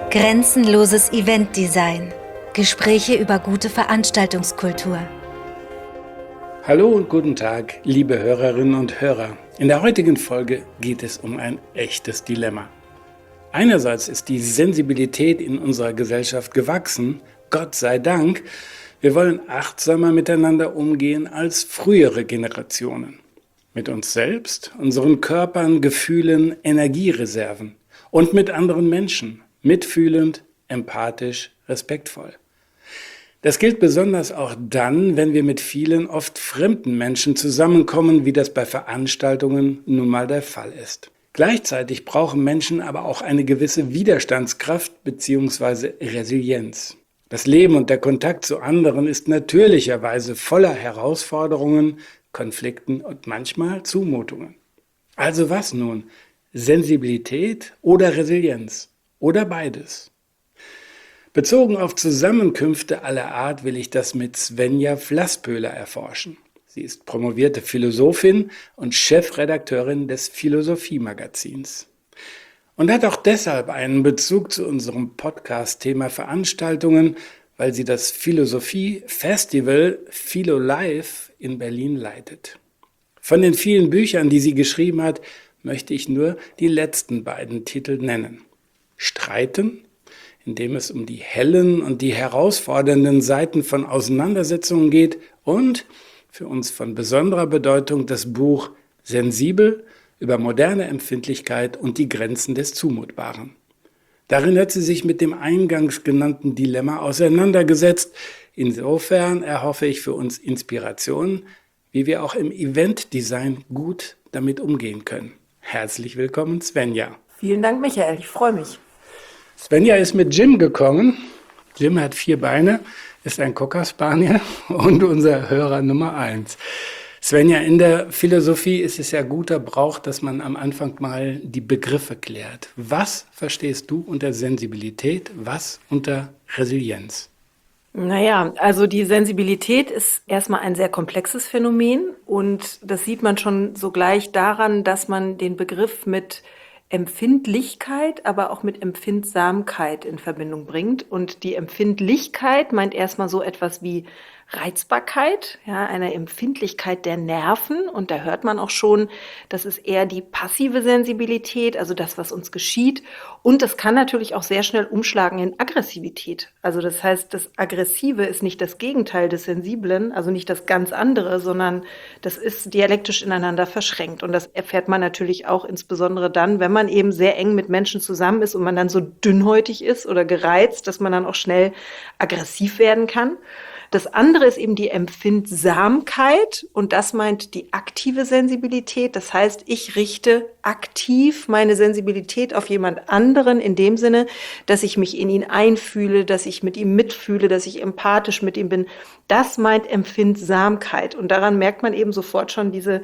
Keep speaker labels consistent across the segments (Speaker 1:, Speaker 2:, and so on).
Speaker 1: Grenzenloses Eventdesign. Gespräche über gute Veranstaltungskultur.
Speaker 2: Hallo und guten Tag, liebe Hörerinnen und Hörer. In der heutigen Folge geht es um ein echtes Dilemma. Einerseits ist die Sensibilität in unserer Gesellschaft gewachsen, Gott sei Dank. Wir wollen achtsamer miteinander umgehen als frühere Generationen. Mit uns selbst, unseren Körpern, Gefühlen, Energiereserven und mit anderen Menschen. Mitfühlend, empathisch, respektvoll. Das gilt besonders auch dann, wenn wir mit vielen, oft fremden Menschen zusammenkommen, wie das bei Veranstaltungen nun mal der Fall ist. Gleichzeitig brauchen Menschen aber auch eine gewisse Widerstandskraft bzw. Resilienz. Das Leben und der Kontakt zu anderen ist natürlicherweise voller Herausforderungen, Konflikten und manchmal Zumutungen. Also was nun? Sensibilität oder Resilienz? Oder beides. Bezogen auf Zusammenkünfte aller Art will ich das mit Svenja Vlaspöhler erforschen. Sie ist promovierte Philosophin und Chefredakteurin des Philosophie-Magazins. Und hat auch deshalb einen Bezug zu unserem Podcast-Thema Veranstaltungen, weil sie das Philosophie-Festival Philo Live in Berlin leitet. Von den vielen Büchern, die sie geschrieben hat, möchte ich nur die letzten beiden Titel nennen. Streiten, in dem es um die hellen und die herausfordernden Seiten von Auseinandersetzungen geht, und für uns von besonderer Bedeutung das Buch Sensibel über moderne Empfindlichkeit und die Grenzen des Zumutbaren. Darin hat sie sich mit dem eingangs genannten Dilemma auseinandergesetzt. Insofern erhoffe ich für uns Inspiration, wie wir auch im Eventdesign gut damit umgehen können. Herzlich willkommen, Svenja.
Speaker 3: Vielen Dank, Michael. Ich freue mich.
Speaker 2: Svenja ist mit Jim gekommen. Jim hat 4 Beine, ist ein Cocker Spaniel und unser Hörer Nummer 1. Svenja, in der Philosophie ist es ja guter Brauch, dass man am Anfang mal die Begriffe klärt. Was verstehst du unter Sensibilität, was unter Resilienz?
Speaker 3: Naja, also die Sensibilität ist erstmal ein sehr komplexes Phänomen und das sieht man schon sogleich daran, dass man den Begriff mit Empfindlichkeit, aber auch mit Empfindsamkeit in Verbindung bringt. Und die Empfindlichkeit meint erstmal so etwas wie Reizbarkeit, ja, eine Empfindlichkeit der Nerven. Und da hört man auch schon, das ist eher die passive Sensibilität, also das, was uns geschieht. Und das kann natürlich auch sehr schnell umschlagen in Aggressivität. Also das heißt, das Aggressive ist nicht das Gegenteil des Sensiblen, also nicht das ganz andere, sondern das ist dialektisch ineinander verschränkt. Und das erfährt man natürlich auch insbesondere dann, wenn man eben sehr eng mit Menschen zusammen ist und man dann so dünnhäutig ist oder gereizt, dass man dann auch schnell aggressiv werden kann. Das andere ist eben die Empfindsamkeit und das meint die aktive Sensibilität. Das heißt, ich richte aktiv meine Sensibilität auf jemand anderen in dem Sinne, dass ich mich in ihn einfühle, dass ich mit ihm mitfühle, dass ich empathisch mit ihm bin. Das meint Empfindsamkeit und daran merkt man eben sofort schon diese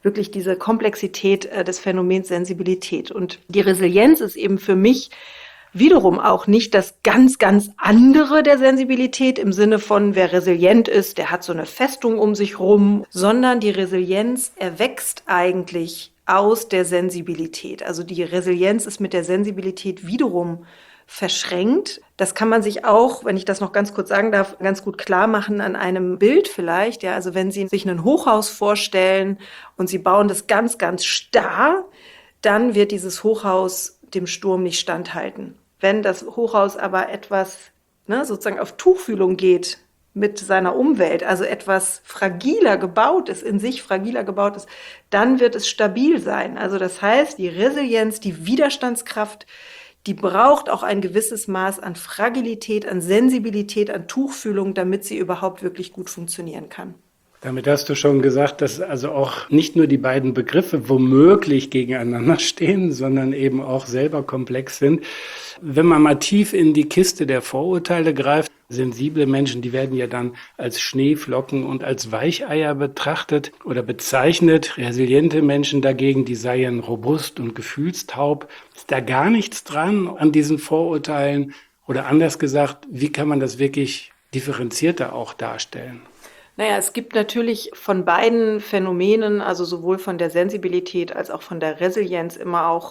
Speaker 3: Komplexität des Phänomens Sensibilität. Und die Resilienz ist eben für mich wiederum auch nicht das ganz, ganz andere der Sensibilität im Sinne von, wer resilient ist, der hat so eine Festung um sich rum, sondern die Resilienz erwächst eigentlich aus der Sensibilität. Also die Resilienz ist mit der Sensibilität wiederum verschränkt. Das kann man sich auch, wenn ich das noch ganz kurz sagen darf, ganz gut klar machen an einem Bild vielleicht. Ja, also wenn Sie sich ein Hochhaus vorstellen und Sie bauen das ganz, ganz starr, dann wird dieses Hochhaus dem Sturm nicht standhalten. Wenn das Hochhaus aber etwas sozusagen auf Tuchfühlung geht mit seiner Umwelt, also etwas fragiler gebaut ist, in sich fragiler gebaut ist, dann wird es stabil sein. Also das heißt, die Resilienz, die Widerstandskraft, die braucht auch ein gewisses Maß an Fragilität, an Sensibilität, an Tuchfühlung, damit sie überhaupt wirklich gut funktionieren kann.
Speaker 2: Damit hast du schon gesagt, dass also auch nicht nur die beiden Begriffe womöglich gegeneinander stehen, sondern eben auch selber komplex sind. Wenn man mal tief in die Kiste der Vorurteile greift, sensible Menschen, die werden ja dann als Schneeflocken und als Weicheier betrachtet oder bezeichnet. Resiliente Menschen dagegen, die seien robust und gefühlstaub. Ist da gar nichts dran an diesen Vorurteilen? Oder anders gesagt, wie kann man das wirklich differenzierter auch darstellen?
Speaker 3: Naja, es gibt natürlich von beiden Phänomenen, also sowohl von der Sensibilität als auch von der Resilienz immer auch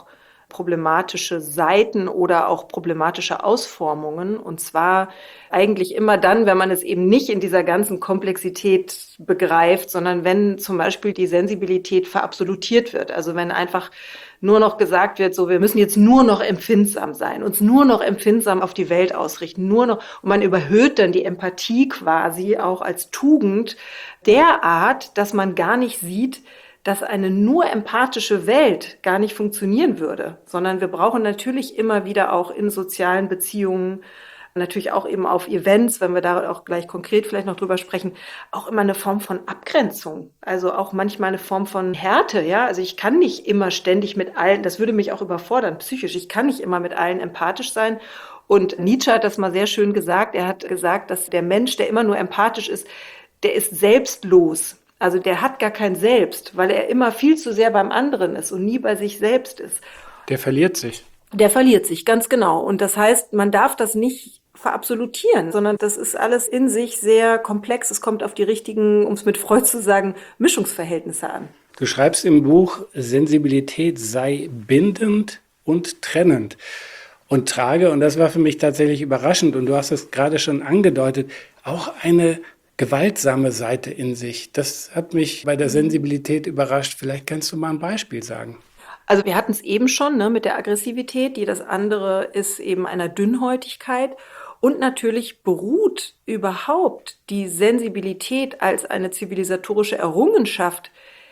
Speaker 3: problematische Seiten oder auch problematische Ausformungen. Und zwar eigentlich immer dann, wenn man es eben nicht in dieser ganzen Komplexität begreift, sondern wenn zum Beispiel die Sensibilität verabsolutiert wird. Also wenn einfach nur noch gesagt wird, so, wir müssen jetzt nur noch empfindsam sein, uns nur noch empfindsam auf die Welt ausrichten, nur noch, und man überhöht dann die Empathie quasi auch als Tugend derart, dass man gar nicht sieht, dass eine nur empathische Welt gar nicht funktionieren würde, sondern wir brauchen natürlich immer wieder auch in sozialen Beziehungen, natürlich auch eben auf Events, wenn wir da auch gleich konkret vielleicht noch drüber sprechen, auch immer eine Form von Abgrenzung, also auch manchmal eine Form von Härte, ja, also ich kann nicht immer ständig mit allen, das würde mich auch überfordern psychisch, ich kann nicht immer mit allen empathisch sein. Und Nietzsche hat das mal sehr schön gesagt, er hat gesagt, dass der Mensch, der immer nur empathisch ist, der ist selbstlos. Also der hat gar kein Selbst, weil er immer viel zu sehr beim anderen ist und nie bei sich selbst ist.
Speaker 2: Der verliert sich.
Speaker 3: Der verliert sich, ganz genau. Und das heißt, man darf das nicht verabsolutieren, sondern das ist alles in sich sehr komplex. Es kommt auf die richtigen, um es mit Freud zu sagen, Mischungsverhältnisse an.
Speaker 2: Du schreibst im Buch, Sensibilität sei bindend und trennend. Und trage, und das war für mich tatsächlich überraschend, und du hast es gerade schon angedeutet, auch eine gewaltsame Seite in sich. Das hat mich bei der Sensibilität überrascht. Vielleicht kannst du mal ein Beispiel sagen.
Speaker 3: Also wir hatten es eben schon, ne, mit der Aggressivität, die das andere ist eben einer Dünnhäutigkeit. Und natürlich beruht überhaupt die Sensibilität als eine zivilisatorische Errungenschaft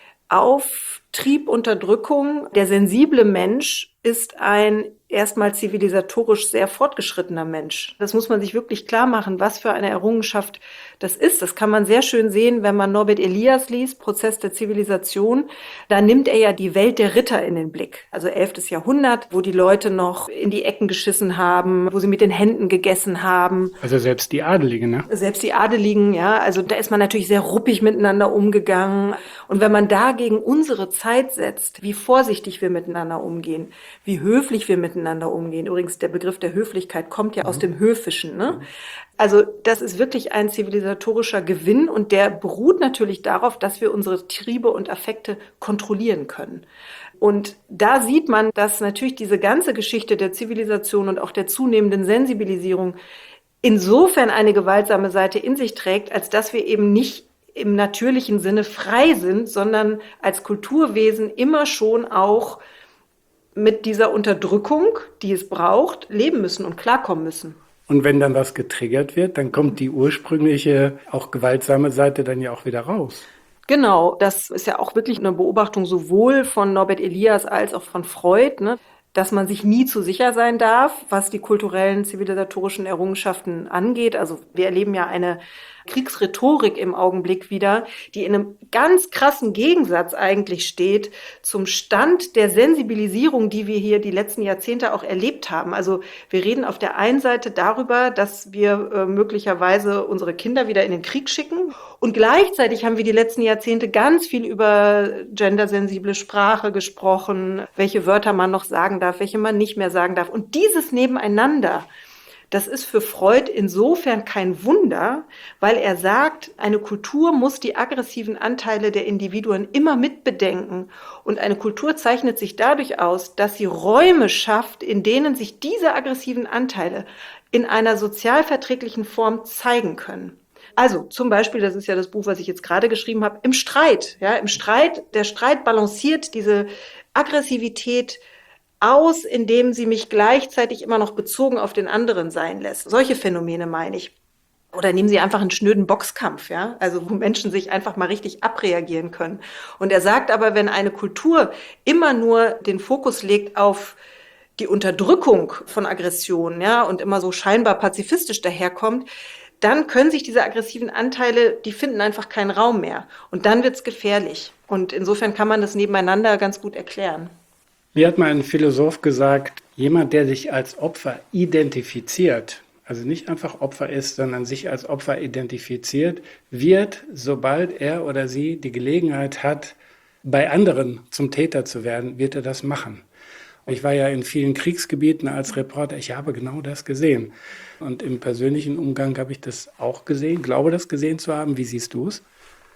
Speaker 3: auf Triebunterdrückung. Der sensible Mensch ist ein erstmal zivilisatorisch sehr fortgeschrittener Mensch. Das muss man sich wirklich klar machen, was für eine Errungenschaft das ist. Das kann man sehr schön sehen, wenn man Norbert Elias liest, Prozess der Zivilisation. Da nimmt er ja die Welt der Ritter in den Blick. Also 11. Jahrhundert, wo die Leute noch in die Ecken geschissen haben, wo sie mit den Händen gegessen haben.
Speaker 2: Also selbst die Adeligen, ne?
Speaker 3: Selbst die Adeligen, ja. Also da ist man natürlich sehr ruppig miteinander umgegangen. Und wenn man dagegen unsere Zeit setzt, wie vorsichtig wir miteinander umgehen, wie höflich wir miteinander umgehen. Übrigens, der Begriff der Höflichkeit kommt ja aus dem Höfischen, ne? Also das ist wirklich ein zivilisatorischer Gewinn und der beruht natürlich darauf, dass wir unsere Triebe und Affekte kontrollieren können. Und da sieht man, dass natürlich diese ganze Geschichte der Zivilisation und auch der zunehmenden Sensibilisierung insofern eine gewaltsame Seite in sich trägt, als dass wir eben nicht im natürlichen Sinne frei sind, sondern als Kulturwesen immer schon auch mit dieser Unterdrückung, die es braucht, leben müssen und klarkommen müssen.
Speaker 2: Und wenn dann was getriggert wird, dann kommt die ursprüngliche, auch gewaltsame Seite dann ja auch wieder raus.
Speaker 3: Genau, das ist ja auch wirklich eine Beobachtung sowohl von Norbert Elias als auch von Freud, ne, dass man sich nie zu sicher sein darf, was die kulturellen, zivilisatorischen Errungenschaften angeht. Also wir erleben ja eine Kriegsrhetorik im Augenblick wieder, die in einem ganz krassen Gegensatz eigentlich steht zum Stand der Sensibilisierung, die wir hier die letzten Jahrzehnte auch erlebt haben. Also wir reden auf der einen Seite darüber, dass wir möglicherweise unsere Kinder wieder in den Krieg schicken und gleichzeitig haben wir die letzten Jahrzehnte ganz viel über gendersensible Sprache gesprochen, welche Wörter man noch sagen darf, welche man nicht mehr sagen darf. Und dieses Nebeneinander, das ist für Freud insofern kein Wunder, weil er sagt, eine Kultur muss die aggressiven Anteile der Individuen immer mitbedenken. Und eine Kultur zeichnet sich dadurch aus, dass sie Räume schafft, in denen sich diese aggressiven Anteile in einer sozialverträglichen Form zeigen können. Also zum Beispiel, das ist ja das Buch, was ich jetzt gerade geschrieben habe, im Streit. Ja, im Streit, der Streit balanciert diese Aggressivität aus, indem sie mich gleichzeitig immer noch bezogen auf den anderen sein lässt. Solche Phänomene meine ich. Oder nehmen Sie einfach einen schnöden Boxkampf, ja, also wo Menschen sich einfach mal richtig abreagieren können. Und er sagt aber, wenn eine Kultur immer nur den Fokus legt auf die Unterdrückung von Aggressionen, ja, und immer so scheinbar pazifistisch daherkommt, dann können sich diese aggressiven Anteile, die finden einfach keinen Raum mehr. Und dann wird's gefährlich. Und insofern kann man das nebeneinander ganz gut erklären.
Speaker 2: Mir hat mal ein Philosoph gesagt, jemand, der sich als Opfer identifiziert, also nicht einfach Opfer ist, sondern sich als Opfer identifiziert, wird, sobald er oder sie die Gelegenheit hat, bei anderen zum Täter zu werden, wird er das machen. Ich war ja in vielen Kriegsgebieten als Reporter, ich habe genau das gesehen. Und im persönlichen Umgang habe ich das auch gesehen, glaube das gesehen zu haben. Wie siehst du es?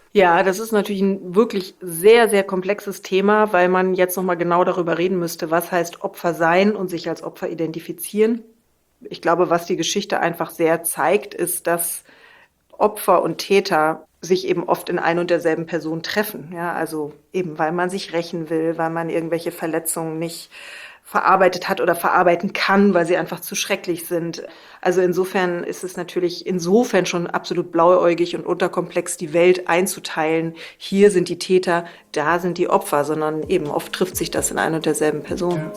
Speaker 3: Ja, das ist natürlich ein wirklich sehr, sehr komplexes Thema, weil man jetzt noch mal genau darüber reden müsste, was heißt Opfer sein und sich als Opfer identifizieren. Ich glaube, was die Geschichte einfach sehr zeigt, ist, dass Opfer und Täter sich eben oft in ein und derselben Person treffen. Ja, also eben, weil man sich rächen will, weil man irgendwelche Verletzungen nicht verarbeitet hat oder verarbeiten kann, weil sie einfach zu schrecklich sind. Also insofern ist es natürlich insofern schon absolut blauäugig und unterkomplex, die Welt einzuteilen. Hier sind die Täter, da sind die Opfer, sondern eben oft trifft sich das in ein und derselben Person.
Speaker 2: Ja.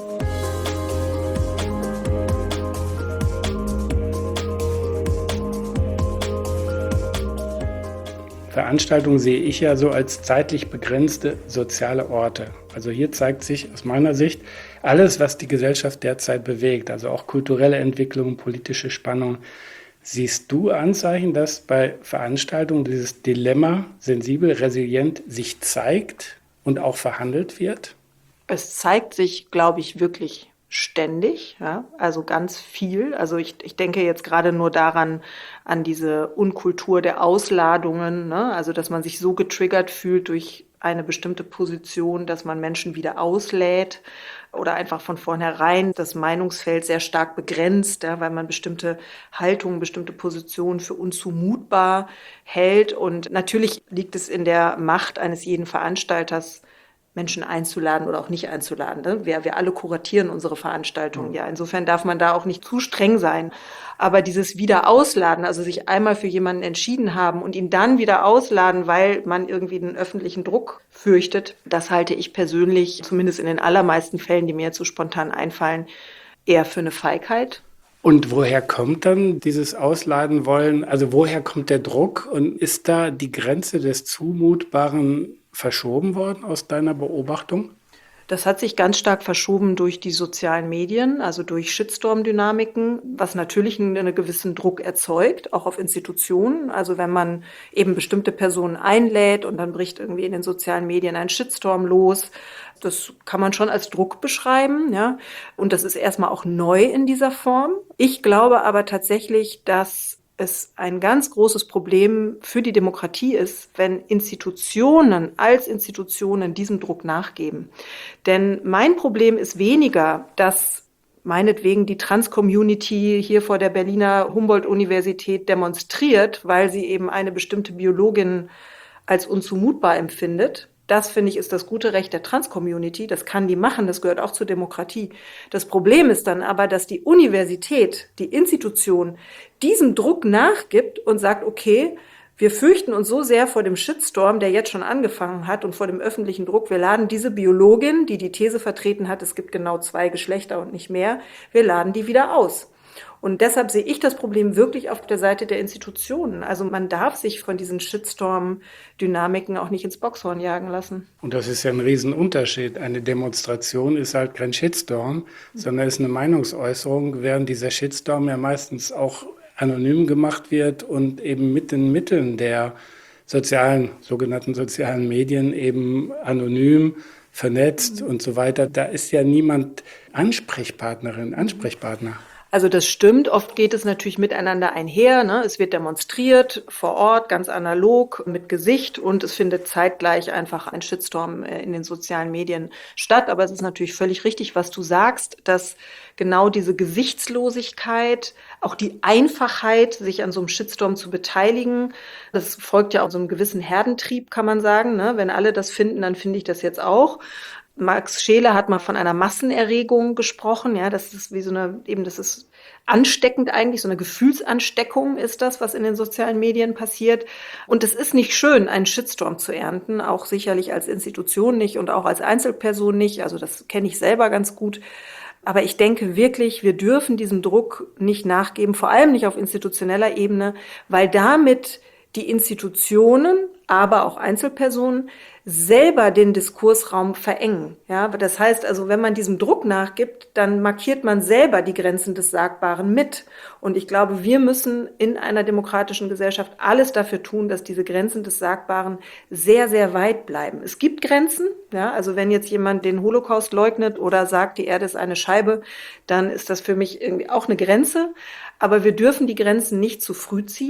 Speaker 2: Veranstaltungen sehe ich ja so als zeitlich begrenzte soziale Orte. Also hier zeigt sich aus meiner Sicht alles, was die Gesellschaft derzeit bewegt, also auch kulturelle Entwicklung, politische Spannung. Siehst du Anzeichen, dass bei Veranstaltungen dieses Dilemma sensibel, resilient sich zeigt und auch verhandelt wird?
Speaker 3: Es zeigt sich, glaube ich, wirklich ständig, ja, also ganz viel. Also ich denke jetzt gerade nur daran, an diese Unkultur der Ausladungen, ne? Also dass man sich so getriggert fühlt durch eine bestimmte Position, dass man Menschen wieder auslädt oder einfach von vornherein das Meinungsfeld sehr stark begrenzt, ja, weil man bestimmte Haltungen, bestimmte Positionen für unzumutbar hält. Und natürlich liegt es in der Macht eines jeden Veranstalters, Menschen einzuladen oder auch nicht einzuladen. Ne? Wir alle kuratieren unsere Veranstaltungen. Ja, insofern darf man da auch nicht zu streng sein. Aber dieses Wiederausladen, also sich einmal für jemanden entschieden haben und ihn dann wieder ausladen, weil man irgendwie den öffentlichen Druck fürchtet, das halte ich persönlich, zumindest in den allermeisten Fällen, die mir jetzt so spontan einfallen, eher für eine Feigheit.
Speaker 2: Und woher kommt dann dieses Ausladen wollen? Also woher kommt der Druck und ist da die Grenze des Zumutbaren verschoben worden aus deiner Beobachtung?
Speaker 3: Das hat sich ganz stark verschoben durch die sozialen Medien, also durch Shitstorm-Dynamiken, was natürlich einen gewissen Druck erzeugt, auch auf Institutionen. Also wenn man eben bestimmte Personen einlädt und dann bricht irgendwie in den sozialen Medien ein Shitstorm los, das kann man schon als Druck beschreiben, ja. Und das ist erstmal auch neu in dieser Form. Ich glaube aber tatsächlich, dass es ein ganz großes Problem für die Demokratie ist, wenn Institutionen als Institutionen diesem Druck nachgeben. Denn mein Problem ist weniger, dass meinetwegen die Trans-Community hier vor der Berliner Humboldt-Universität demonstriert, weil sie eben eine bestimmte Biologin als unzumutbar empfindet. Das, finde ich, ist das gute Recht der Trans-Community. Das kann die machen, das gehört auch zur Demokratie. Das Problem ist dann aber, dass die Universität, die Institution, diesem Druck nachgibt und sagt, okay, wir fürchten uns so sehr vor dem Shitstorm, der jetzt schon angefangen hat und vor dem öffentlichen Druck. Wir laden diese Biologin, die die These vertreten hat, es gibt genau 2 Geschlechter und nicht mehr, wir laden die wieder aus. Und deshalb sehe ich das Problem wirklich auf der Seite der Institutionen. Also man darf sich von diesen Shitstorm-Dynamiken auch nicht ins Boxhorn jagen lassen.
Speaker 2: Und das ist ja ein Riesenunterschied. Eine Demonstration ist halt kein Shitstorm, sondern ist eine Meinungsäußerung, während dieser Shitstorm ja meistens auch anonym gemacht wird und eben mit den Mitteln der sogenannten sozialen Medien eben anonym vernetzt und so weiter. Da ist ja niemand Ansprechpartner.
Speaker 3: Also das stimmt. Oft geht es natürlich miteinander einher, ne? Es wird demonstriert vor Ort, ganz analog, mit Gesicht und es findet zeitgleich einfach ein Shitstorm in den sozialen Medien statt. Aber es ist natürlich völlig richtig, was du sagst, dass genau diese Gesichtslosigkeit, auch die Einfachheit, sich an so einem Shitstorm zu beteiligen, das folgt ja auch so einem gewissen Herdentrieb, kann man sagen, ne? Wenn alle das finden, dann finde ich das jetzt auch. Max Scheler hat mal von einer Massenerregung gesprochen, ja, das ist wie so eine, eben, das ist ansteckend eigentlich, so eine Gefühlsansteckung ist das, was in den sozialen Medien passiert. Und es ist nicht schön, einen Shitstorm zu ernten, auch sicherlich als Institution nicht und auch als Einzelperson nicht, also das kenne ich selber ganz gut. Aber ich denke wirklich, wir dürfen diesem Druck nicht nachgeben, vor allem nicht auf institutioneller Ebene, weil damit die Institutionen, aber auch Einzelpersonen selber den Diskursraum verengen. Ja, das heißt also, wenn man diesem Druck nachgibt, dann markiert man selber die Grenzen des Sagbaren mit. Und ich glaube, wir müssen in einer demokratischen Gesellschaft alles dafür tun, dass diese Grenzen des Sagbaren sehr, sehr weit bleiben. Es gibt Grenzen. Ja, also wenn jetzt jemand den Holocaust leugnet oder sagt, die Erde ist eine Scheibe, dann ist das für mich irgendwie auch eine Grenze. Aber wir dürfen die Grenzen nicht zu früh ziehen.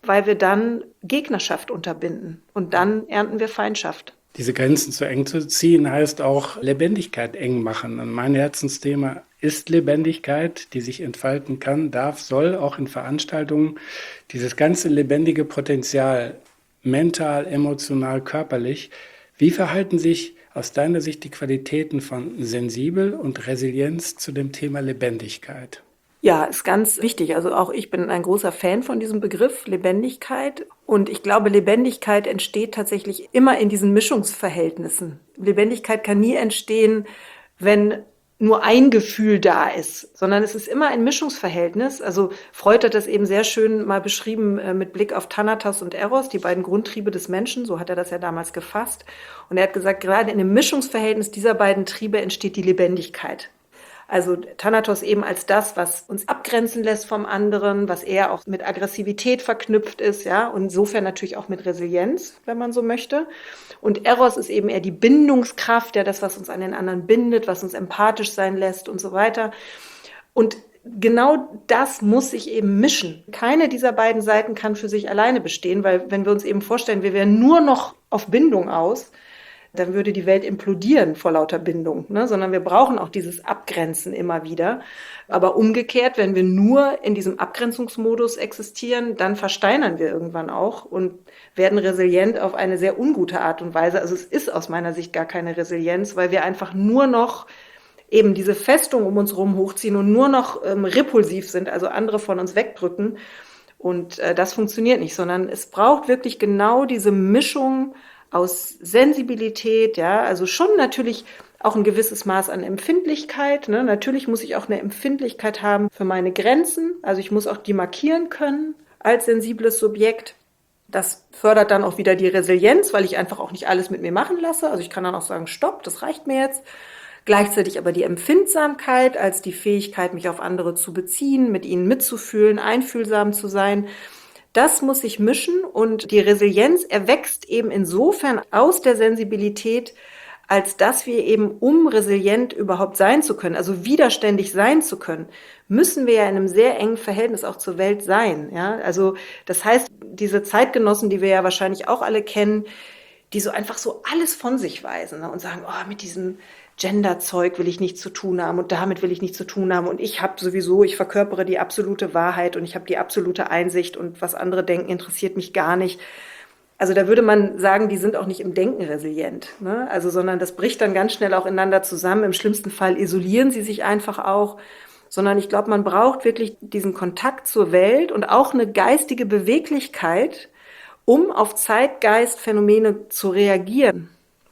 Speaker 3: weil wir dann Gegnerschaft unterbinden und dann ernten wir Feindschaft.
Speaker 2: Diese Grenzen zu eng zu ziehen, heißt auch Lebendigkeit eng machen. Und mein Herzensthema ist Lebendigkeit, die sich entfalten kann, darf, soll, auch in Veranstaltungen. Dieses ganze lebendige Potenzial, mental, emotional, körperlich. Wie verhalten sich aus deiner Sicht die Qualitäten von sensibel und Resilienz zu dem Thema Lebendigkeit?
Speaker 3: Ja, ist ganz wichtig. Also auch ich bin ein großer Fan von diesem Begriff Lebendigkeit. Und ich glaube, Lebendigkeit entsteht tatsächlich immer in diesen Mischungsverhältnissen. Lebendigkeit kann nie entstehen, wenn nur ein Gefühl da ist, sondern es ist immer ein Mischungsverhältnis. Also Freud hat das eben sehr schön mal beschrieben mit Blick auf Thanatos und Eros, die beiden Grundtriebe des Menschen, so hat er das ja damals gefasst. Und er hat gesagt, gerade in dem Mischungsverhältnis dieser beiden Triebe entsteht die Lebendigkeit. Also Thanatos eben als das, was uns abgrenzen lässt vom anderen, was eher auch mit Aggressivität verknüpft ist, ja, und insofern natürlich auch mit Resilienz, wenn man so möchte. Und Eros ist eben eher die Bindungskraft, ja, das, was uns an den anderen bindet, was uns empathisch sein lässt und so weiter. Und genau das muss sich eben mischen. Keine dieser beiden Seiten kann für sich alleine bestehen, weil wenn wir uns eben vorstellen, wir wären nur noch auf Bindung aus, dann würde die Welt implodieren vor lauter Bindung, ne? Sondern wir brauchen auch dieses Abgrenzen immer wieder. Aber umgekehrt, wenn wir nur in diesem Abgrenzungsmodus existieren, dann versteinern wir irgendwann auch und werden resilient auf eine sehr ungute Art und Weise. Also es ist aus meiner Sicht gar keine Resilienz, weil wir einfach nur noch eben diese Festung um uns herum hochziehen und nur noch repulsiv sind, also andere von uns wegdrücken. Und das funktioniert nicht, sondern es braucht wirklich genau diese Mischung aus Sensibilität, ja, also schon natürlich auch ein gewisses Maß an Empfindlichkeit, ne? Natürlich muss ich auch eine Empfindlichkeit haben für meine Grenzen, also ich muss auch die markieren können als sensibles Subjekt. Das fördert dann auch wieder die Resilienz, weil ich einfach auch nicht alles mit mir machen lasse. Also ich kann dann auch sagen, stopp, das reicht mir jetzt. Gleichzeitig aber die Empfindsamkeit als die Fähigkeit, mich auf andere zu beziehen, mit ihnen mitzufühlen, einfühlsam zu sein. Das muss sich mischen und die Resilienz erwächst eben insofern aus der Sensibilität, als dass wir eben, um resilient überhaupt sein zu können, also widerständig sein zu können, müssen wir ja in einem sehr engen Verhältnis auch zur Welt sein. Ja? Also das heißt, diese Zeitgenossen, die wir ja wahrscheinlich auch alle kennen, die so einfach so alles von sich weisen, ne? Und sagen, oh, mit diesem Gender-Zeug will ich nichts zu tun haben und damit will ich nichts zu tun haben und ich verkörpere die absolute Wahrheit und ich habe die absolute Einsicht und was andere denken, interessiert mich gar nicht. Also da würde man sagen, die sind auch nicht im Denken resilient, ne? Also, sondern das bricht dann ganz schnell auch ineinander zusammen. Im schlimmsten Fall isolieren sie sich einfach auch, sondern ich glaube, man braucht wirklich diesen Kontakt zur Welt und auch eine geistige Beweglichkeit, um auf Zeitgeistphänomene zu reagieren.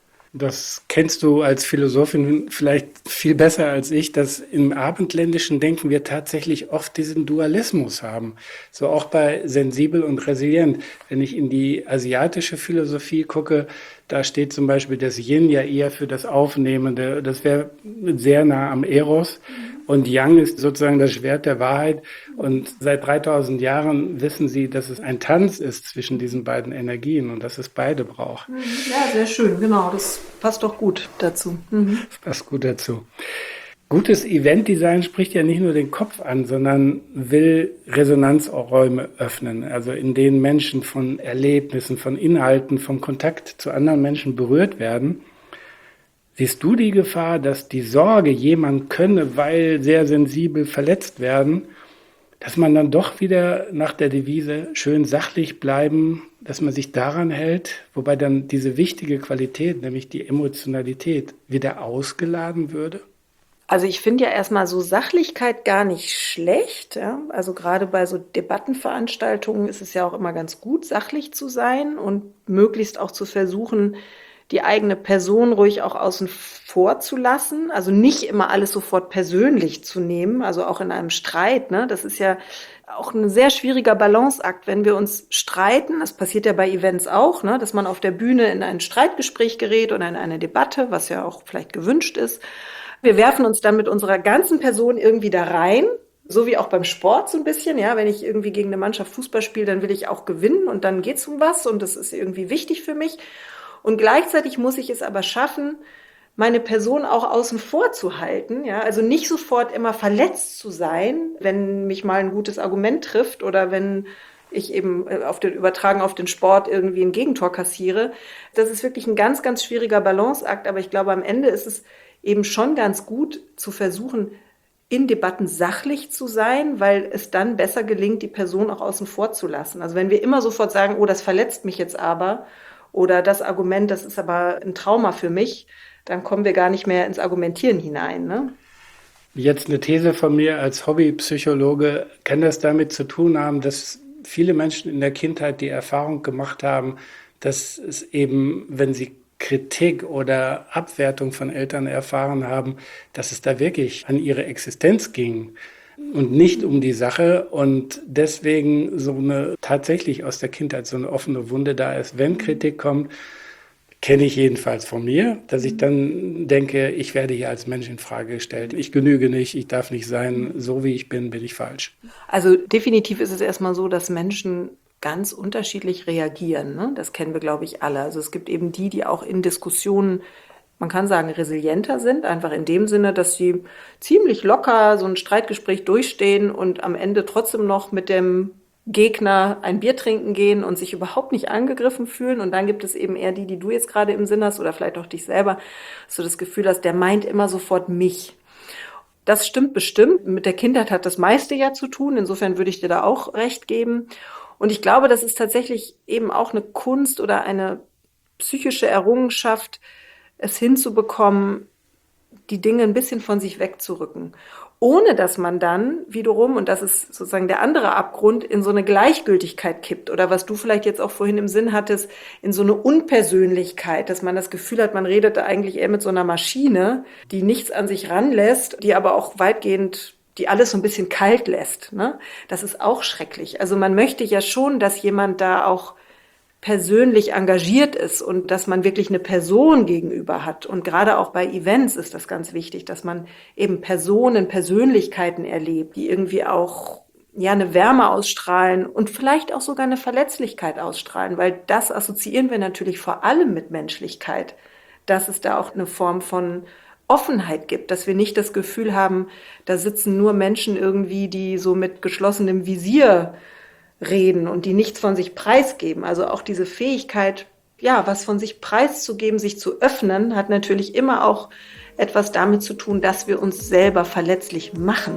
Speaker 2: Das kennst du als Philosophin vielleicht viel besser als ich, dass im abendländischen Denken wir tatsächlich oft diesen Dualismus haben. So auch bei sensibel und resilient. Wenn ich in die asiatische Philosophie gucke, da steht zum Beispiel das Yin ja eher für das Aufnehmende. Das wäre sehr nah am Eros. Und Yang ist sozusagen das Schwert der Wahrheit. Und seit 3000 Jahren wissen sie, dass es ein Tanz ist zwischen diesen beiden Energien und dass es beide braucht.
Speaker 3: Ja, sehr schön, genau. Das passt doch gut dazu.
Speaker 2: Das passt gut dazu. Gutes Eventdesign spricht ja nicht nur den Kopf an, sondern will Resonanzräume öffnen, also in denen Menschen von Erlebnissen, von Inhalten, vom Kontakt zu anderen Menschen berührt werden. Siehst du die Gefahr, dass die Sorge, jemand könne, weil sehr sensibel verletzt werden, dass man dann doch wieder nach der Devise schön sachlich bleiben, dass man sich daran hält, wobei dann diese wichtige Qualität, nämlich die Emotionalität, wieder ausgeladen würde?
Speaker 3: Also ich finde ja erstmal so Sachlichkeit gar nicht schlecht. Ja? Also gerade bei so Debattenveranstaltungen ist es ja auch immer ganz gut, sachlich zu sein und möglichst auch zu versuchen, die eigene Person ruhig auch außen vor zu lassen. Also nicht immer alles sofort persönlich zu nehmen, also auch in einem Streit. Ne? Das ist ja auch ein sehr schwieriger Balanceakt, wenn wir uns streiten. Das passiert ja bei Events auch, ne? Dass man auf der Bühne in ein Streitgespräch gerät oder in eine Debatte, was ja auch vielleicht gewünscht ist. Wir werfen uns dann mit unserer ganzen Person irgendwie da rein, so wie auch beim Sport so ein bisschen. Ja, wenn ich irgendwie gegen eine Mannschaft Fußball spiele, dann will ich auch gewinnen und dann geht's um was und das ist irgendwie wichtig für mich. Und gleichzeitig muss ich es aber schaffen, meine Person auch außen vor zu halten. Ja, also nicht sofort immer verletzt zu sein, wenn mich mal ein gutes Argument trifft oder wenn ich eben übertragen auf den Sport irgendwie ein Gegentor kassiere. Das ist wirklich ein ganz, ganz schwieriger Balanceakt, aber ich glaube, am Ende ist es eben schon ganz gut zu versuchen, in Debatten sachlich zu sein, weil es dann besser gelingt, die Person auch außen vor zu lassen. Also wenn wir immer sofort sagen, oh, das verletzt mich jetzt aber, oder das Argument, das ist aber ein Trauma für mich, dann kommen wir gar nicht mehr ins Argumentieren hinein, ne?
Speaker 2: Jetzt eine These von mir als Hobbypsychologe, kann das damit zu tun haben, dass viele Menschen in der Kindheit die Erfahrung gemacht haben, dass es eben, wenn sie Kritik oder Abwertung von Eltern erfahren haben, dass es da wirklich an ihre Existenz ging und nicht um die Sache und deswegen so eine tatsächlich aus der Kindheit so eine offene Wunde da ist, wenn Kritik kommt, kenne ich jedenfalls von mir, dass ich dann denke, ich werde hier als Mensch in Frage gestellt. Ich genüge nicht, ich darf nicht sein, so wie ich bin ich falsch.
Speaker 3: Also definitiv ist es erstmal so, dass Menschen ganz unterschiedlich reagieren, ne? Das kennen wir, glaube ich, alle. Also es gibt eben die auch in Diskussionen, man kann sagen, resilienter sind, einfach in dem Sinne, dass sie ziemlich locker so ein Streitgespräch durchstehen und am Ende trotzdem noch mit dem Gegner ein Bier trinken gehen und sich überhaupt nicht angegriffen fühlen. Und dann gibt es eben eher die du jetzt gerade im Sinn hast oder vielleicht auch dich selber, dass du das Gefühl hast, der meint immer sofort mich. Das stimmt bestimmt. Mit der Kindheit hat das meiste ja zu tun. Insofern würde ich dir da auch recht geben. Und ich glaube, das ist tatsächlich eben auch eine Kunst oder eine psychische Errungenschaft, es hinzubekommen, die Dinge ein bisschen von sich wegzurücken. Ohne dass man dann wiederum, und das ist sozusagen der andere Abgrund, in so eine Gleichgültigkeit kippt. Oder was du vielleicht jetzt auch vorhin im Sinn hattest, in so eine Unpersönlichkeit, dass man das Gefühl hat, man redet da eigentlich eher mit so einer Maschine, die nichts an sich ranlässt, die aber auch weitgehend, die alles so ein bisschen kalt lässt, ne? Das ist auch schrecklich. Also man möchte ja schon, dass jemand da auch persönlich engagiert ist und dass man wirklich eine Person gegenüber hat. Und gerade auch bei Events ist das ganz wichtig, dass man eben Personen, Persönlichkeiten erlebt, die irgendwie auch ja eine Wärme ausstrahlen und vielleicht auch sogar eine Verletzlichkeit ausstrahlen, weil das assoziieren wir natürlich vor allem mit Menschlichkeit, dass es da auch eine Form von Offenheit gibt, dass wir nicht das Gefühl haben, da sitzen nur Menschen irgendwie, die so mit geschlossenem Visier reden und die nichts von sich preisgeben. Also auch diese Fähigkeit, ja, was von sich preiszugeben, sich zu öffnen, hat natürlich immer auch etwas damit zu tun, dass wir uns selber verletzlich machen.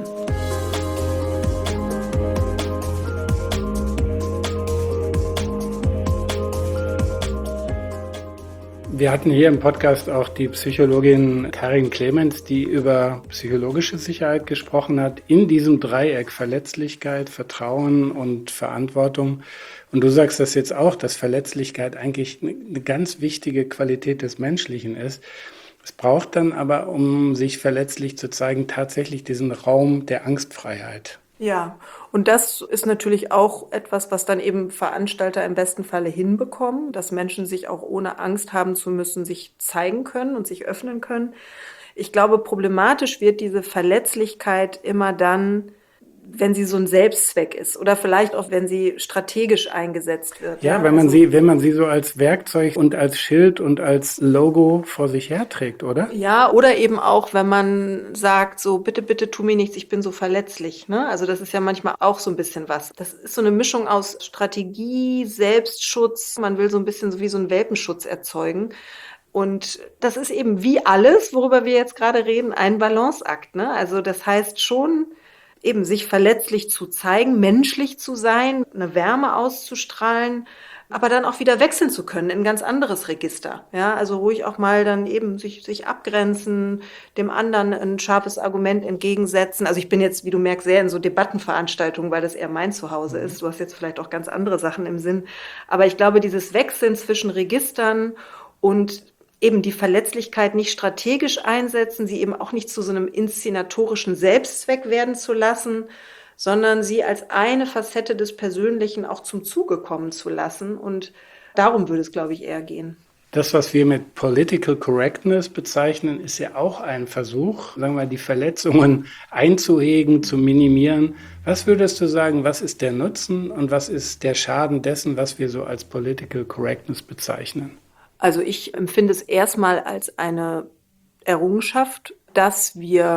Speaker 2: Wir hatten hier im Podcast auch die Psychologin Karin Clemens, die über psychologische Sicherheit gesprochen hat, in diesem Dreieck Verletzlichkeit, Vertrauen und Verantwortung. Und du sagst das jetzt auch, dass Verletzlichkeit eigentlich eine ganz wichtige Qualität des Menschlichen ist. Es braucht dann aber, um sich verletzlich zu zeigen, tatsächlich diesen Raum der Angstfreiheit.
Speaker 3: Ja, und das ist natürlich auch etwas, was dann eben Veranstalter im besten Falle hinbekommen, dass Menschen sich auch ohne Angst haben zu müssen, sich zeigen können und sich öffnen können. Ich glaube, problematisch wird diese Verletzlichkeit immer dann, wenn sie so ein Selbstzweck ist oder vielleicht auch, wenn sie strategisch eingesetzt wird.
Speaker 2: Ja, wenn man sie so als Werkzeug und als Schild und als Logo vor sich herträgt, oder?
Speaker 3: Ja, oder eben auch, wenn man sagt, so bitte, bitte tu mir nichts, ich bin so verletzlich, ne? Also das ist ja manchmal auch so ein bisschen was. Das ist so eine Mischung aus Strategie, Selbstschutz. Man will so ein bisschen so wie so einen Welpenschutz erzeugen. Und das ist eben wie alles, worüber wir jetzt gerade reden, ein Balanceakt, ne? Also das heißt schon, eben sich verletzlich zu zeigen, menschlich zu sein, eine Wärme auszustrahlen, aber dann auch wieder wechseln zu können in ein ganz anderes Register. Ja, also ruhig auch mal dann eben sich abgrenzen, dem anderen ein scharfes Argument entgegensetzen. Also ich bin jetzt, wie du merkst, sehr in so Debattenveranstaltungen, weil das eher mein Zuhause ist. Du hast jetzt vielleicht auch ganz andere Sachen im Sinn. Aber ich glaube, dieses Wechseln zwischen Registern und eben die Verletzlichkeit nicht strategisch einsetzen, sie eben auch nicht zu so einem inszenatorischen Selbstzweck werden zu lassen, sondern sie als eine Facette des Persönlichen auch zum Zuge kommen zu lassen. Und darum würde es, glaube ich, eher gehen.
Speaker 2: Das, was wir mit Political Correctness bezeichnen, ist ja auch ein Versuch, sagen wir, die Verletzungen einzuhegen, zu minimieren. Was würdest du sagen, was ist der Nutzen und was ist der Schaden dessen, was wir so als Political Correctness bezeichnen?
Speaker 3: Also ich empfinde es erstmal als eine Errungenschaft, dass wir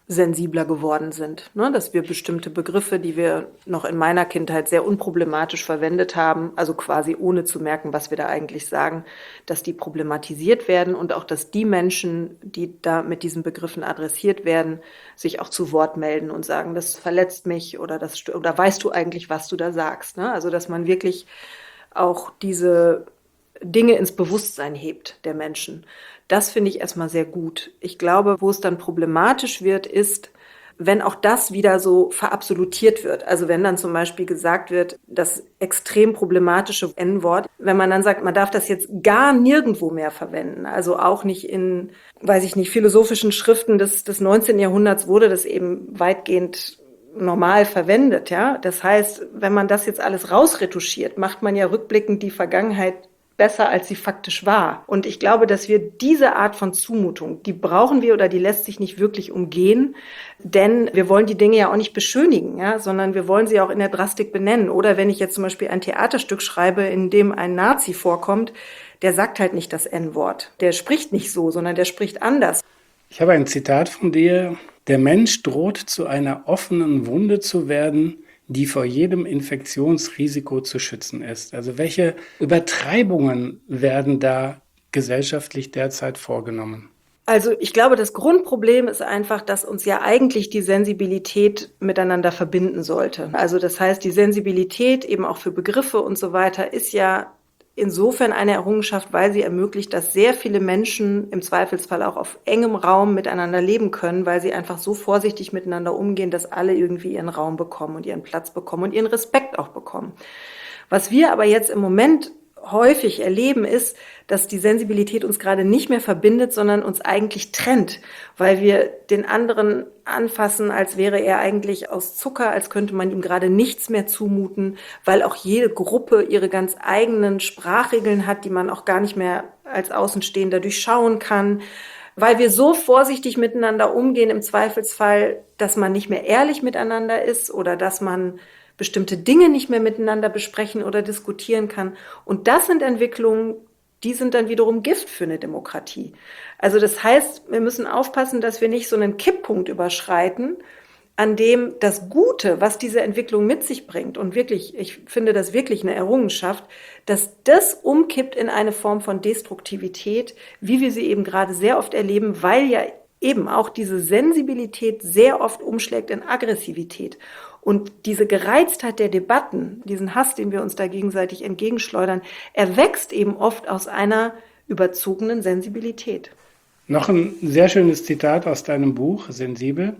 Speaker 3: sensibler geworden sind, ne? Dass wir bestimmte Begriffe, die wir noch in meiner Kindheit sehr unproblematisch verwendet haben, also quasi ohne zu merken, was wir da eigentlich sagen, dass die problematisiert werden und auch, dass die Menschen, die da mit diesen Begriffen adressiert werden, sich auch zu Wort melden und sagen, das verletzt mich oder oder weißt du eigentlich, was du da sagst, ne? Also, dass man wirklich auch diese Dinge ins Bewusstsein hebt der Menschen. Das finde ich erstmal sehr gut. Ich glaube, wo es dann problematisch wird, ist, wenn auch das wieder so verabsolutiert wird. Also wenn dann zum Beispiel gesagt wird, das extrem problematische N-Wort, wenn man dann sagt, man darf das jetzt gar nirgendwo mehr verwenden, also auch nicht in, weiß ich nicht, philosophischen Schriften des 19. Jahrhunderts wurde das eben weitgehend normal verwendet, ja. Das heißt, wenn man das jetzt alles rausretuschiert, macht man ja rückblickend die Vergangenheit besser, als sie faktisch war. Und ich glaube, dass wir diese Art von Zumutung, die brauchen wir oder die lässt sich nicht wirklich umgehen, denn wir wollen die Dinge ja auch nicht beschönigen, ja, sondern wir wollen sie auch in der Drastik benennen. Oder wenn ich jetzt zum Beispiel ein Theaterstück schreibe, in dem ein Nazi vorkommt, der sagt halt nicht das N-Wort. Der spricht nicht so, sondern der spricht anders.
Speaker 2: Ich habe ein Zitat von dir. Der Mensch droht zu einer offenen Wunde zu werden, die vor jedem Infektionsrisiko zu schützen ist. Also welche Übertreibungen werden da gesellschaftlich derzeit vorgenommen?
Speaker 3: Also ich glaube, das Grundproblem ist einfach, dass uns ja eigentlich die Sensibilität miteinander verbinden sollte. Also das heißt, die Sensibilität eben auch für Begriffe und so weiter ist ja insofern eine Errungenschaft, weil sie ermöglicht, dass sehr viele Menschen im Zweifelsfall auch auf engem Raum miteinander leben können, weil sie einfach so vorsichtig miteinander umgehen, dass alle irgendwie ihren Raum bekommen und ihren Platz bekommen und ihren Respekt auch bekommen. Was wir aber jetzt im Moment häufig erleben, ist, dass die Sensibilität uns gerade nicht mehr verbindet, sondern uns eigentlich trennt, weil wir den anderen anfassen, als wäre er eigentlich aus Zucker, als könnte man ihm gerade nichts mehr zumuten, weil auch jede Gruppe ihre ganz eigenen Sprachregeln hat, die man auch gar nicht mehr als Außenstehender durchschauen kann, weil wir so vorsichtig miteinander umgehen im Zweifelsfall, dass man nicht mehr ehrlich miteinander ist oder dass man bestimmte Dinge nicht mehr miteinander besprechen oder diskutieren kann. Und das sind Entwicklungen, die sind dann wiederum Gift für eine Demokratie. Also das heißt, wir müssen aufpassen, dass wir nicht so einen Kipppunkt überschreiten, an dem das Gute, was diese Entwicklung mit sich bringt, und wirklich, ich finde das wirklich eine Errungenschaft, dass das umkippt in eine Form von Destruktivität, wie wir sie eben gerade sehr oft erleben, weil ja eben auch diese Sensibilität sehr oft umschlägt in Aggressivität. Und diese Gereiztheit der Debatten, diesen Hass, den wir uns da gegenseitig entgegenschleudern, erwächst eben oft aus einer überzogenen Sensibilität.
Speaker 2: Noch ein sehr schönes Zitat aus deinem Buch, Sensibel.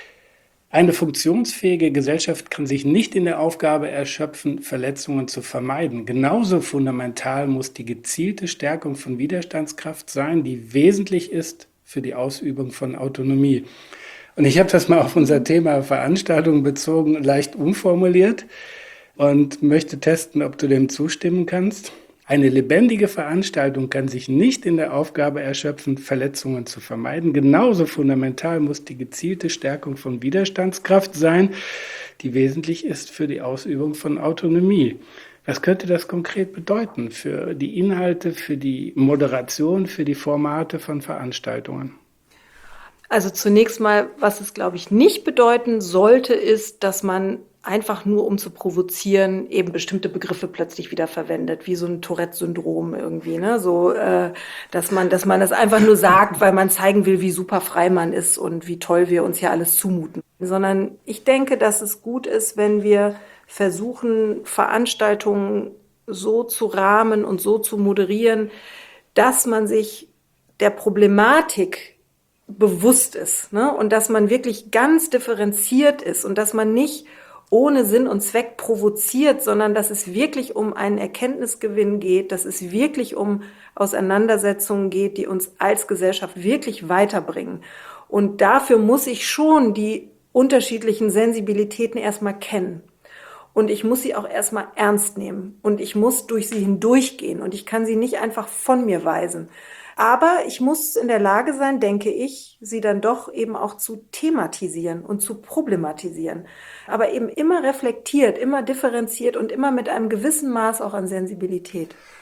Speaker 2: Eine funktionsfähige Gesellschaft kann sich nicht in der Aufgabe erschöpfen, Verletzungen zu vermeiden. Genauso fundamental muss die gezielte Stärkung von Widerstandskraft sein, die wesentlich ist für die Ausübung von Autonomie. Und ich habe das mal auf unser Thema Veranstaltung bezogen, leicht umformuliert und möchte testen, ob du dem zustimmen kannst. Eine lebendige Veranstaltung kann sich nicht in der Aufgabe erschöpfen, Verletzungen zu vermeiden. Genauso fundamental muss die gezielte Stärkung von Widerstandskraft sein, die wesentlich ist für die Ausübung von Autonomie. Was könnte das konkret bedeuten für die Inhalte, für die Moderation, für die Formate von Veranstaltungen?
Speaker 3: Also zunächst mal, was es, glaube ich, nicht bedeuten sollte, ist, dass man einfach nur, um zu provozieren, eben bestimmte Begriffe plötzlich wieder verwendet, wie so ein Tourette-Syndrom irgendwie, ne? So, dass man das einfach nur sagt, weil man zeigen will, wie super frei man ist und wie toll wir uns ja alles zumuten. Sondern ich denke, dass es gut ist, wenn wir versuchen, Veranstaltungen so zu rahmen und so zu moderieren, dass man sich der Problematik bewusst ist, ne? Und dass man wirklich ganz differenziert ist und dass man nicht ohne Sinn und Zweck provoziert, sondern dass es wirklich um einen Erkenntnisgewinn geht, dass es wirklich um Auseinandersetzungen geht, die uns als Gesellschaft wirklich weiterbringen. Und dafür muss ich schon die unterschiedlichen Sensibilitäten erstmal kennen. Und ich muss sie auch erstmal ernst nehmen. Und ich muss durch sie hindurchgehen. Und ich kann sie nicht einfach von mir weisen. Aber ich muss in der Lage sein, denke ich, sie dann doch eben auch zu thematisieren und zu problematisieren. Aber eben immer reflektiert, immer differenziert und immer mit einem gewissen Maß auch an Sensibilität.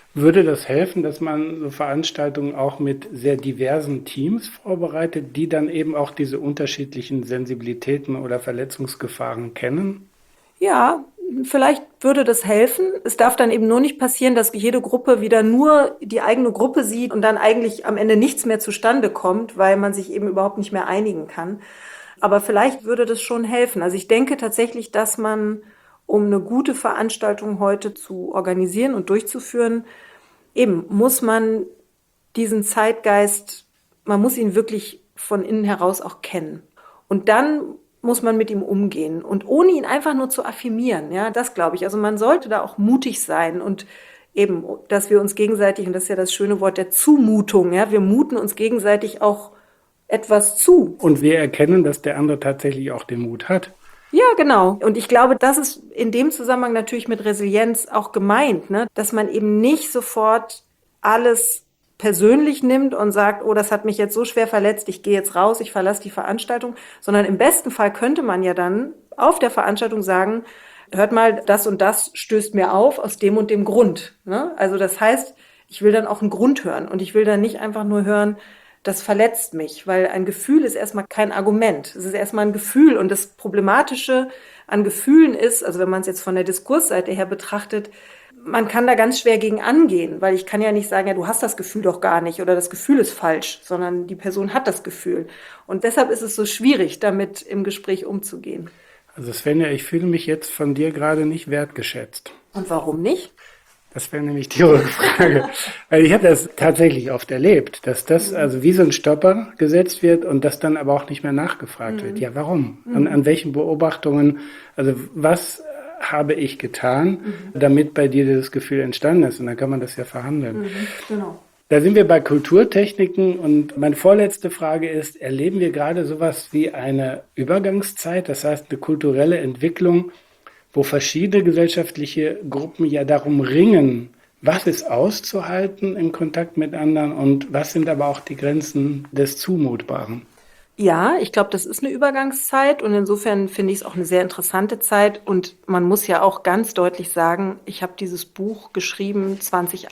Speaker 2: Würde das helfen, dass man so Veranstaltungen auch mit sehr diversen Teams vorbereitet, die dann eben auch diese unterschiedlichen Sensibilitäten oder Verletzungsgefahren kennen?
Speaker 3: Ja, vielleicht würde das helfen. Es darf dann eben nur nicht passieren, dass jede Gruppe wieder nur die eigene Gruppe sieht und dann eigentlich am Ende nichts mehr zustande kommt, weil man sich eben überhaupt nicht mehr einigen kann. Aber vielleicht würde das schon helfen. Also ich denke tatsächlich, dass man, um eine gute Veranstaltung heute zu organisieren und durchzuführen, eben muss man diesen Zeitgeist, man muss ihn wirklich von innen heraus auch kennen. Und dann muss man mit ihm umgehen und ohne ihn einfach nur zu affirmieren, ja, das glaube ich. Also man sollte da auch mutig sein und eben, dass wir uns gegenseitig, und das ist ja das schöne Wort der Zumutung, ja, wir muten uns gegenseitig auch etwas zu.
Speaker 2: Und wir erkennen, dass der andere tatsächlich auch den Mut hat.
Speaker 3: Ja, genau. Und ich glaube, das ist in dem Zusammenhang natürlich mit Resilienz auch gemeint, ne? Dass man eben nicht sofort alles persönlich nimmt und sagt, oh, das hat mich jetzt so schwer verletzt, ich gehe jetzt raus, ich verlasse die Veranstaltung, sondern im besten Fall könnte man ja dann auf der Veranstaltung sagen, hört mal, das und das stößt mir auf aus dem und dem Grund, ne? Also das heißt, ich will dann auch einen Grund hören und ich will dann nicht einfach nur hören, das verletzt mich, weil ein Gefühl ist erstmal kein Argument. Es ist erstmal ein Gefühl und das Problematische an Gefühlen ist, also wenn man es jetzt von der Diskursseite her betrachtet, man kann da ganz schwer gegen angehen, weil ich kann ja nicht sagen, ja, du hast das Gefühl doch gar nicht oder das Gefühl ist falsch, sondern die Person hat das Gefühl. Und deshalb ist es so schwierig, damit im Gespräch umzugehen.
Speaker 2: Also Svenja, ich fühle mich jetzt von dir gerade nicht wertgeschätzt.
Speaker 3: Und warum nicht?
Speaker 2: Das wäre nämlich die Rückfrage. Weil ich habe das tatsächlich oft erlebt, dass das also wie so ein Stopper gesetzt wird und das dann aber auch nicht mehr nachgefragt wird. Ja, warum? An welchen Beobachtungen, also was habe ich getan, damit bei dir das Gefühl entstanden ist? Und dann kann man das ja verhandeln.
Speaker 3: Genau.
Speaker 2: Da sind wir bei Kulturtechniken und meine vorletzte Frage ist, erleben wir gerade sowas wie eine Übergangszeit, das heißt eine kulturelle Entwicklung, wo verschiedene gesellschaftliche Gruppen ja darum ringen, was ist auszuhalten im Kontakt mit anderen und was sind aber auch die Grenzen des Zumutbaren?
Speaker 3: Ja, ich glaube, das ist eine Übergangszeit und insofern finde ich es auch eine sehr interessante Zeit und man muss ja auch ganz deutlich sagen, ich habe dieses Buch geschrieben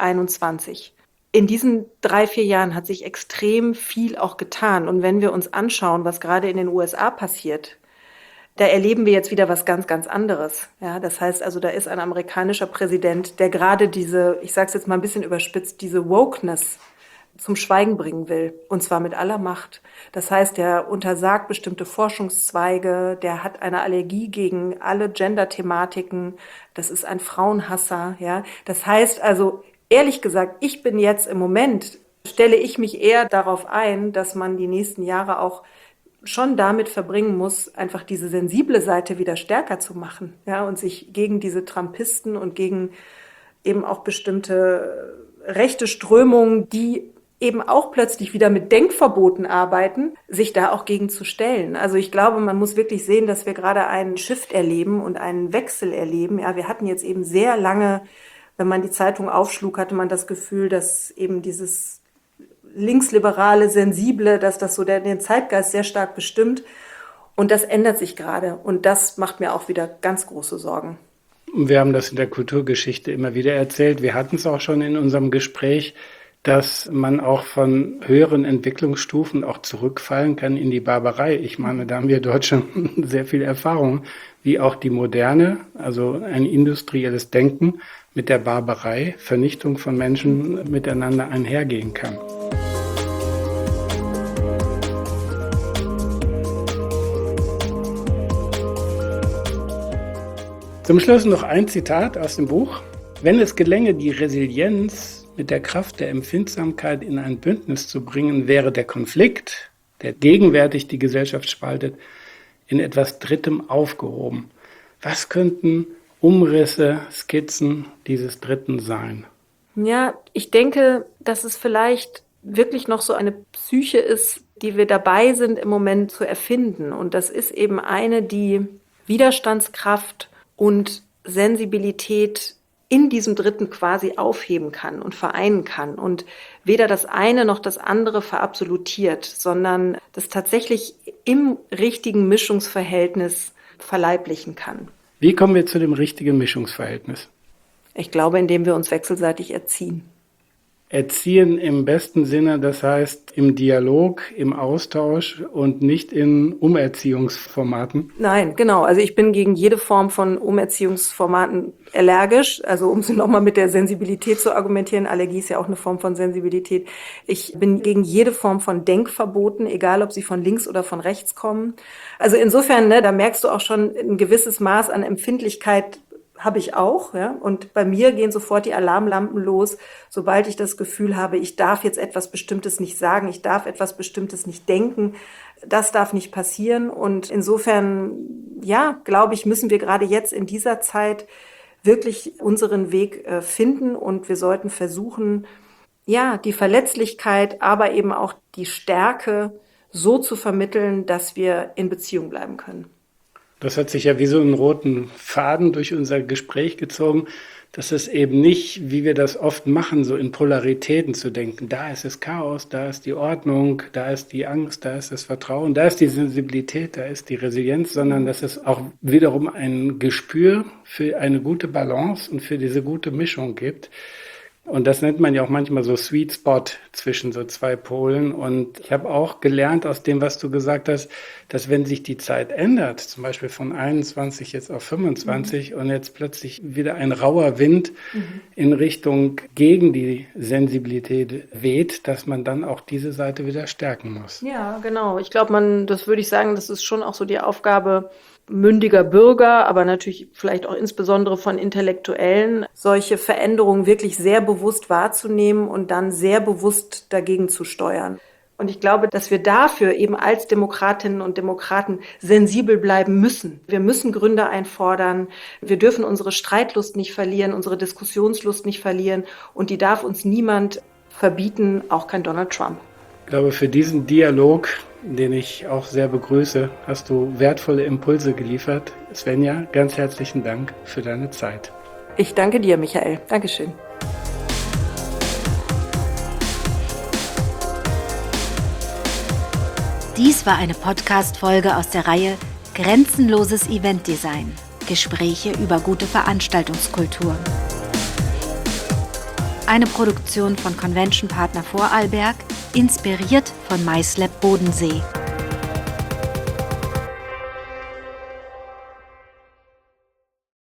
Speaker 3: 2021. In diesen 3-4 Jahren hat sich extrem viel auch getan und wenn wir uns anschauen, was gerade in den USA passiert, da erleben wir jetzt wieder was ganz, ganz anderes. Ja, das heißt also, da ist ein amerikanischer Präsident, der gerade diese, ich sage es jetzt mal ein bisschen überspitzt, diese Wokeness zum Schweigen bringen will. Und zwar mit aller Macht. Das heißt, der untersagt bestimmte Forschungszweige, der hat eine Allergie gegen alle Gender-Thematiken. Das ist ein Frauenhasser. Ja, das heißt also, ehrlich gesagt, ich bin jetzt im Moment, stelle ich mich eher darauf ein, dass man die nächsten Jahre auch schon damit verbringen muss, einfach diese sensible Seite wieder stärker zu machen, ja, und sich gegen diese Trumpisten und gegen eben auch bestimmte rechte Strömungen, die eben auch plötzlich wieder mit Denkverboten arbeiten, sich da auch gegen zu stellen. Also ich glaube, man muss wirklich sehen, dass wir gerade einen Shift erleben und einen Wechsel erleben. Ja, wir hatten jetzt eben sehr lange, wenn man die Zeitung aufschlug, hatte man das Gefühl, dass eben dieses linksliberale, sensible, dass das so den Zeitgeist sehr stark bestimmt. Und das ändert sich gerade. Und das macht mir auch wieder ganz große Sorgen.
Speaker 2: Wir haben das in der Kulturgeschichte immer wieder erzählt. Wir hatten es auch schon in unserem Gespräch, dass man auch von höheren Entwicklungsstufen auch zurückfallen kann in die Barbarei. Ich meine, da haben wir Deutschen sehr viel Erfahrung, wie auch die Moderne, also ein industrielles Denken mit der Barbarei, Vernichtung von Menschen miteinander einhergehen kann. Zum Schluss noch ein Zitat aus dem Buch. Wenn es gelänge, die Resilienz mit der Kraft der Empfindsamkeit in ein Bündnis zu bringen, wäre der Konflikt, der gegenwärtig die Gesellschaft spaltet, in etwas Drittem aufgehoben. Was könnten Umrisse, Skizzen dieses Dritten sein?
Speaker 3: Ja, ich denke, dass es vielleicht wirklich noch so eine Psyche ist, die wir dabei sind, im Moment zu erfinden. Und das ist eben eine, die Widerstandskraft und Sensibilität in diesem Dritten quasi aufheben kann und vereinen kann und weder das eine noch das andere verabsolutiert, sondern das tatsächlich im richtigen Mischungsverhältnis verleiblichen kann.
Speaker 2: Wie kommen wir zu dem richtigen Mischungsverhältnis?
Speaker 3: Ich glaube, indem wir uns wechselseitig erziehen.
Speaker 2: Erziehen im besten Sinne, das heißt im Dialog, im Austausch und nicht in Umerziehungsformaten?
Speaker 3: Nein, genau. Also ich bin gegen jede Form von Umerziehungsformaten allergisch. Also um es nochmal mit der Sensibilität zu argumentieren, Allergie ist ja auch eine Form von Sensibilität. Ich bin gegen jede Form von Denkverboten, egal ob sie von links oder von rechts kommen. Also insofern, da merkst du auch schon ein gewisses Maß an Empfindlichkeit habe ich auch, ja. Und bei mir gehen sofort die Alarmlampen los, sobald ich das Gefühl habe, ich darf jetzt etwas Bestimmtes nicht sagen, ich darf etwas Bestimmtes nicht denken. Das darf nicht passieren. Und insofern, ja, glaube ich, müssen wir gerade jetzt in dieser Zeit wirklich unseren Weg finden. Und wir sollten versuchen, ja, die Verletzlichkeit, aber eben auch die Stärke so zu vermitteln, dass wir in Beziehung bleiben können.
Speaker 2: Das hat sich ja wie so einen roten Faden durch unser Gespräch gezogen, dass es eben nicht, wie wir das oft machen, so in Polaritäten zu denken. Da ist das Chaos, da ist die Ordnung, da ist die Angst, da ist das Vertrauen, da ist die Sensibilität, da ist die Resilienz, sondern dass es auch wiederum ein Gespür für eine gute Balance und für diese gute Mischung gibt. Und das nennt man ja auch manchmal so Sweet Spot zwischen so zwei Polen. Und ich habe auch gelernt aus dem, was du gesagt hast, dass wenn sich die Zeit ändert, zum Beispiel von 21 jetzt auf 25 und jetzt plötzlich wieder ein rauer Wind in Richtung gegen die Sensibilität weht, dass man dann auch diese Seite wieder stärken muss.
Speaker 3: Ja, genau. Ich glaube, das würde ich sagen, das ist schon auch so die Aufgabe mündiger Bürger, aber natürlich vielleicht auch insbesondere von Intellektuellen, solche Veränderungen wirklich sehr bewusst wahrzunehmen und dann sehr bewusst dagegen zu steuern. Und ich glaube, dass wir dafür eben als Demokratinnen und Demokraten sensibel bleiben müssen. Wir müssen Gründe einfordern. Wir dürfen unsere Streitlust nicht verlieren, unsere Diskussionslust nicht verlieren. Und die darf uns niemand verbieten, auch kein Donald Trump.
Speaker 2: Ich glaube, für diesen Dialog, den ich auch sehr begrüße, hast du wertvolle Impulse geliefert. Svenja, ganz herzlichen Dank für deine Zeit.
Speaker 3: Ich danke dir, Michael. Dankeschön.
Speaker 1: Dies war eine Podcast-Folge aus der Reihe Grenzenloses Eventdesign. Gespräche über gute Veranstaltungskultur. Eine Produktion von Convention Partner Vorarlberg, inspiriert von MySlab Bodensee.